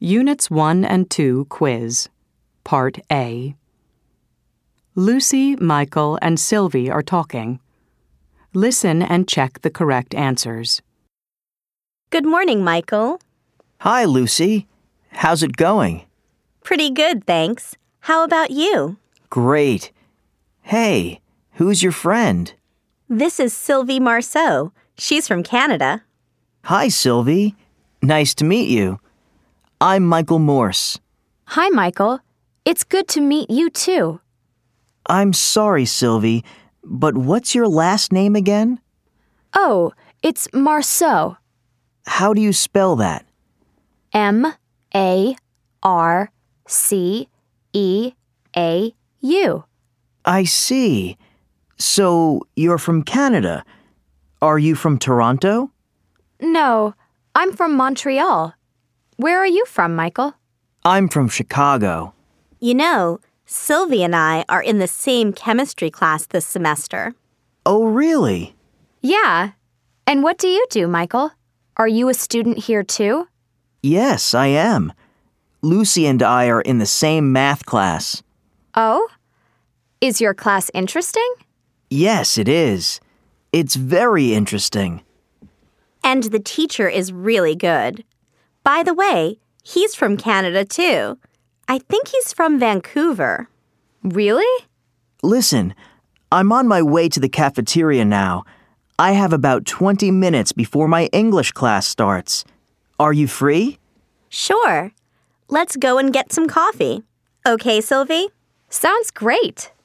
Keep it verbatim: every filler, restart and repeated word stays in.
Units one and two Quiz, Part A. Lucy, Michael, and Sylvie are talking. Listen and check the correct answers. Good morning, Michael. Hi, Lucy. How's it going? Pretty good, thanks. How about you? Great. Hey, who's your friend? This is Sylvie Marceau. She's from Canada. Hi, Sylvie. Nice to meet you. I'm Michael Morse. Hi, Michael. It's good to meet you, too. I'm sorry, Sylvie, but what's your last name again? Oh, it's Marceau. How do you spell that? M A R C E A U. I see. So, you're from Canada. Are you from Toronto? No, I'm from Montreal. Where are you from, Michael? I'm from Chicago. You know, Sylvie and I are in the same chemistry class this semester. Oh, really? Yeah. And what do you do, Michael? Are you a student here, too? Yes, I am. Lucy and I are in the same math class. Oh? Is your class interesting? Yes, it is. It's very interesting. And the teacher is really good. By the way, he's from Canada, too. I think he's from Vancouver. Really? Listen, I'm on my way to the cafeteria now. I have about twenty minutes before my English class starts. Are you free? Sure. Let's go and get some coffee. Okay, Sylvie? Sounds great.